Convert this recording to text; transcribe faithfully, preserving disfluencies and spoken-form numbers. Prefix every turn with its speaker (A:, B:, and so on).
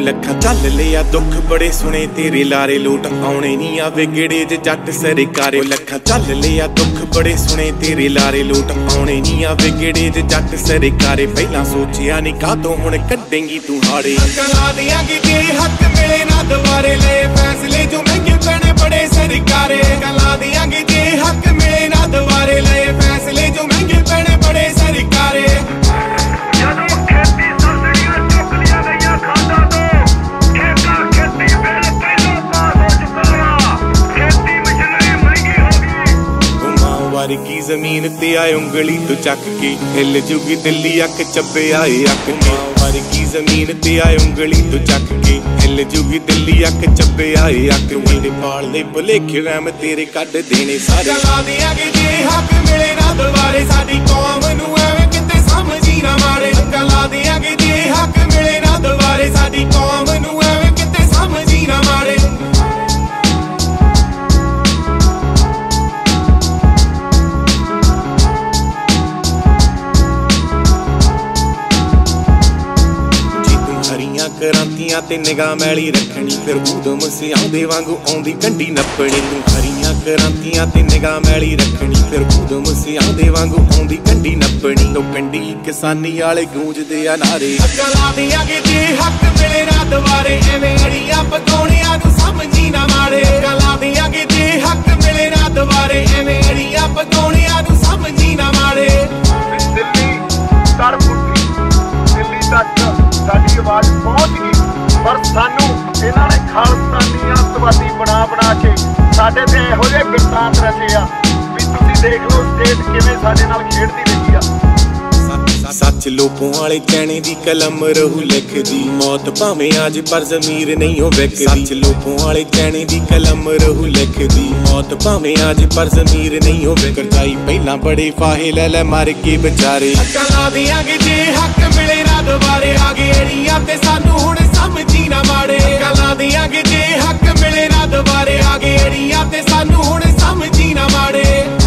A: लखा चल लिया दुख बड़े सुने तेरे लारे लोट आने नहीं आवे गेड़े च जट सरकारे लखा चल लिया दुख बड़े सुने तेरे लारे लोट आने नहीं आवे गेड़े च जट सरकारे पहला सोचिया नहीं कातों हुण कड्डेंगी तू हाड़े कला दियांगी जे हक मिले ना दोबारे ले फैसले जो महंगे पैने बड़े सरकारे कला दियांगी जे हक मिले ना दोबारे ले फैसले जो महंगे पैने बड़े सरकारे की जमीन ते आए उंगली तो चक के हिल जुगी दिल्ली अक चब्बे आए अक मार की जमीन ते आए उंगली तो चक के हिल जुगी दिल्ली अक चब्बे आए अक मेरे पाल दे भुलेखे वहम तेरे कट देने सारे ला दियांगे जे हक मिले ना दोबारे साडी कौम नू एवें किते समझी ना मारे ला दियांगे जे हक मिले ना दोबारे साडी कौम नू एवें किते समझी ना मारे क्रांतियां ते निगाह मैली रखनी फिर उदम सियादे वांगू आउंदी कंडी नप्पणी तू हरियां क्रांतियां ते निगाह मैली रखनी फिर उदम सियादे वांगू आउंदी कंडी नप्पणी तो पिंडी किसानी वाले गूंजदे आ नारे कला दियांगे जे हक मिले ना दोबारे एवें अड़ियां पकाउणियां नू समझी ना मारे कला दियांगे जे हक मिले ना दोबारे एवें अड़ियां पकाउणियां नू समझी ना मारे दिल्ली सर पुੱਠੀ दिल्ली तक साडी आवाज पहुंच गई पर सानू इन्हां ने खालसानी अतवादी बना बना के साडे ते इहो जिहे बिरतांत रचे आ भी तुसीं देख लो स्टेट किवें साडे नाल खेडदी रही आ सच लोपों वाले चैने दी कलम रहू लिखदी मौत भावें आज पर जमीर नहीं हो विकदी सच लोपों वाले चैने दी कलम रहू लिखदी मौत भावें आज पर जमीर नहीं हो विकदी पहला बड़े फाहे ले ले मर के बेचारे कला दियांगे जे हक मिले ना दोबारे आगे अड़ियां ते सानू हुण समझी ना मारे कला दियांगे जे हक मिले ना दोबारे आगे अड़ियां ते सानू हुण समझी ना मारे।